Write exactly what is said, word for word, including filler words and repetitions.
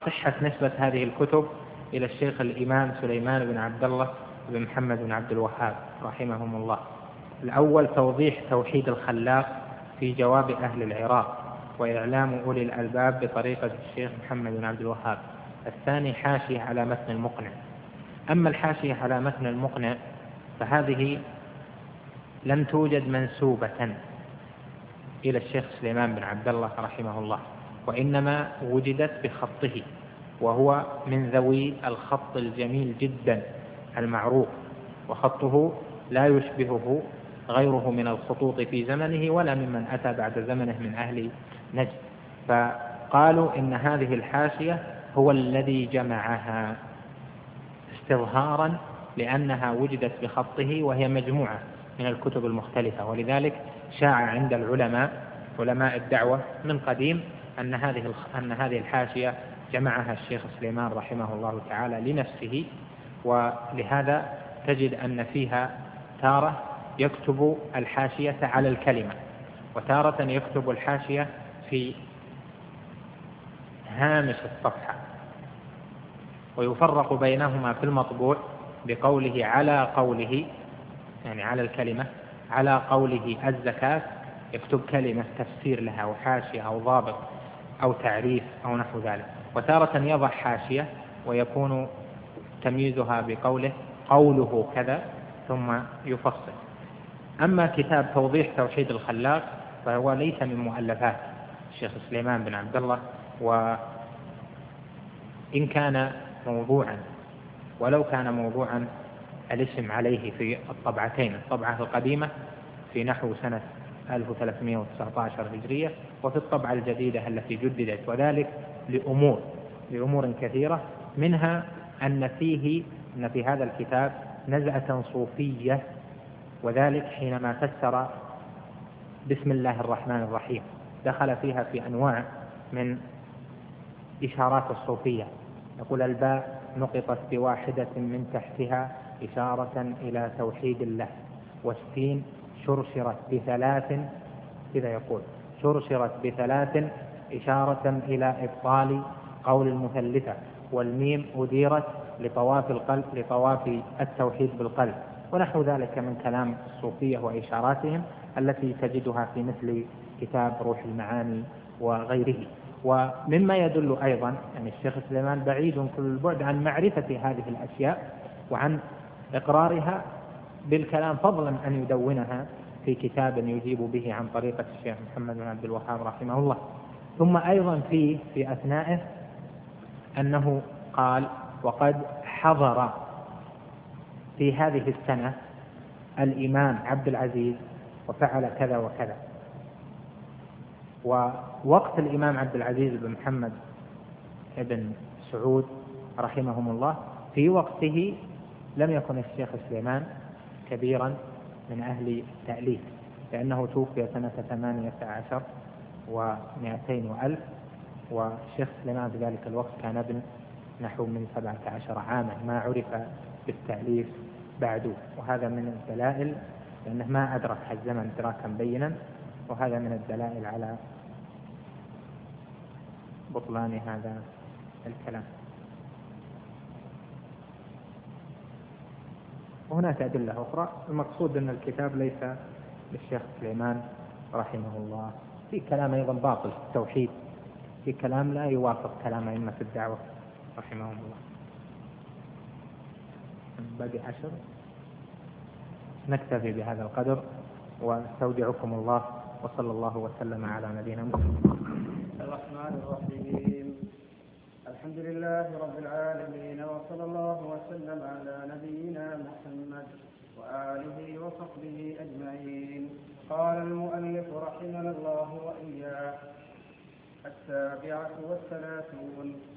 صحة نسبة هذه الكتب إلى الشيخ الإمام سليمان بن عبد الله بن محمد بن عبد الوهاب رحمهم الله. الأول توضيح توحيد الخلاق في جواب أهل العراق وإعلام أولي الألباب بطريقة الشيخ محمد بن عبد الوهاب. الثاني حاشية على متن المقنع. أما الحاشية على متن المقنع فهذه لم توجد منسوبة إلى الشيخ سليمان بن عبد الله رحمه الله، وإنما وجدت بخطه، وهو من ذوي الخط الجميل جدا المعروف، وخطه لا يشبهه غيره من الخطوط في زمنه ولا ممن أتى بعد زمنه من أهل نجد. فقالوا إن هذه الحاشية هو الذي جمعها استظهارا لأنها وجدت بخطه، وهي مجموعة من الكتب المختلفة، ولذلك شاع عند العلماء علماء الدعوة من قديم أن هذه أن هذه الحاشية جمعها الشيخ سليمان رحمه الله تعالى لنفسه. ولهذا تجد أن فيها تارة يكتب الحاشية على الكلمة، وتارة يكتب الحاشية في هامش الصفحة، ويفرق بينهما في المطبوع بقوله على قوله، يعني على الكلمة، على قوله الزكاة يكتب كلمة تفسير لها وحاشية أو ضابط أو تعريف أو نحو ذلك. وتارة يضع حاشية ويكون تمييزها بقوله قوله كذا ثم يفصل. أما كتاب توضيح توحيد الخلاق فهو ليس من مؤلفات الشيخ سليمان بن عبد الله، وإن كان موضوعا، ولو كان موضوعا الاسم عليه في الطبعتين، الطبعة القديمة في نحو سنة ألف وثلاثمائة وتسعة عشر هجرية، وفي الطبعة الجديدة التي جددت، وذلك لأمور لأمور كثيرة، منها أن فيه أن في هذا الكتاب نزعة صوفية، وذلك حينما فسر بسم الله الرحمن الرحيم دخل فيها في أنواع من إشارات الصوفية. يقول الباء نقطت بواحدة من تحتها إشارة إلى توحيد الله، والسين شرشرت بثلاث، إذا يقول شرشرت بثلاث إشارة إلى إبطال قول المثلثة، والميم أديرت لطواف القلب لطواف التوحيد بالقلب، ونحو ذلك من كلام الصوفية وإشاراتهم التي تجدها في مثل كتاب روح المعاني وغيره. ومما يدل أيضا أن يعني الشيخ سليمان بعيد كل البعد عن معرفة هذه الأشياء وعن إقرارها بالكلام، فضلا أن يدونها في كتاب يجيب به عن طريقة الشيخ محمد بن عبد الوهاب رحمه الله. ثم أيضا فيه في أثنائه أنه قال وقد حضر في هذه السنة الإمام عبد العزيز وفعل كذا وكذا. ووقت الإمام عبد العزيز بن محمد بن سعود رحمهم الله، في وقته لم يكن الشيخ سليمان كبيرا من أهل التأليف، لأنه توفي سنة ثمانية عشر ومائتين وألف، والشيخ سليمان في ذلك الوقت كان ابن نحو من سبعة عشر عاما، ما عرف بالتأليف بعد. وهذا من الدلائل، لأنه ما أدرك الزمن إدراكا بينا، وهذا من الدلائل على بطلان هذا الكلام. وهناك أدلة أخرى. المقصود أن الكتاب ليس للشيخ سليمان رحمه الله. في كلام أيضا باطل في التوحيد، في كلام لا يوافق كلام أئمة الدعوة رحمهم الله. باقي عشر، نكتفي بهذا القدر، واستودعكم الله، وصلى الله وسلم على نبينا محمد. الرحمن الرحيم. الحمد لله رب العالمين، وصلى الله وسلم على نبينا محمد وآله وصحبه أجمعين. قال المؤلف رحمنا الله وإياه: السابعة والثلاثون.